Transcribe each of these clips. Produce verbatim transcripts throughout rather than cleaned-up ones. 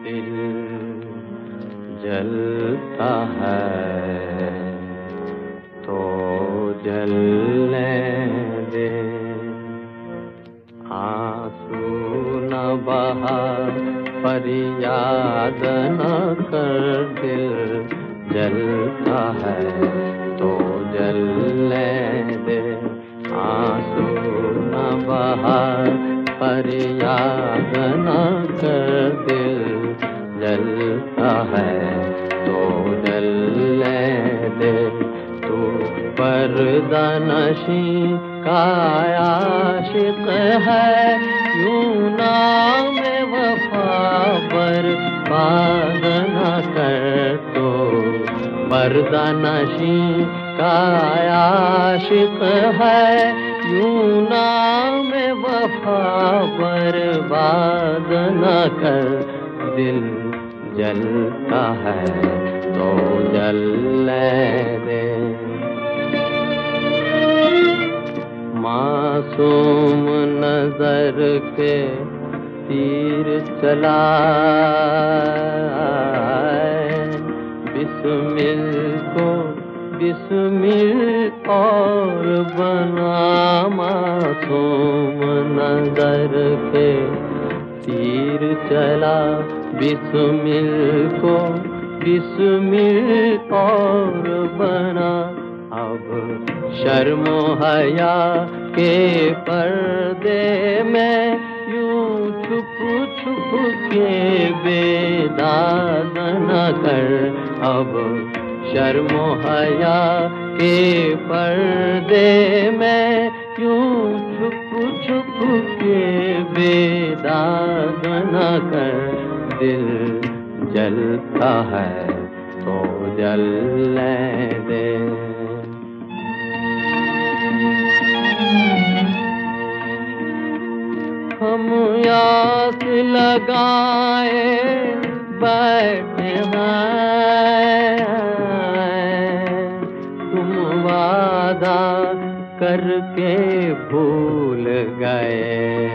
दिल जलता है तो जलने दे, आंसू न बहा फरियाद न कर, दिल जलता है तो जलने दे, आंसू न बहा फरियाद न कर, दिल जलता है तो जलने दे। तू पर्दा नशी का आशिक है, यूं नाम वफा बर्बाद न कर, तो पर्दा नशी का आशिक है, यूं नाम वफा बर्बाद न कर, दिल जलता है तो जलने दे। मासूम नजर के तीर चला, बिस्मिल को बिस्मिल और बना, मासूम नजर के तीर चला, बिस्मिल को बिस्मिल और बना। अब शर्मो हया के पर्दे में यूं छुप छुप के बेदाग न कर, अब शर्मो हया के पर्दे में यूं छुप छुप के बेदाग न कर, दिल जलता है तो जलने दे। हम आस लगाए बैठे हैं, तुम वादा करके भूल गए।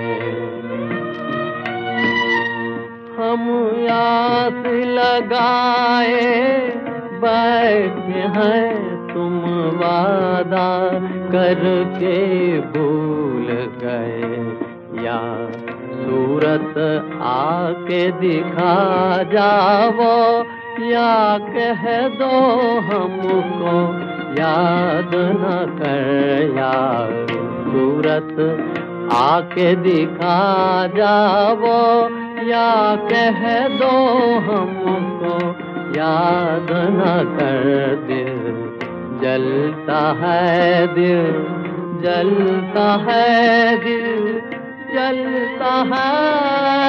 हम आस लगाए बैठे हैं, तुम वादा करके भूल गए। या सूरत आके दिखा जाओ, या कह दो हमको याद न कर, या सूरत आके दिखा जाओ, या कह दो हमको याद न कर, दिल जलता है, दिल जलता है, दिल जलता है।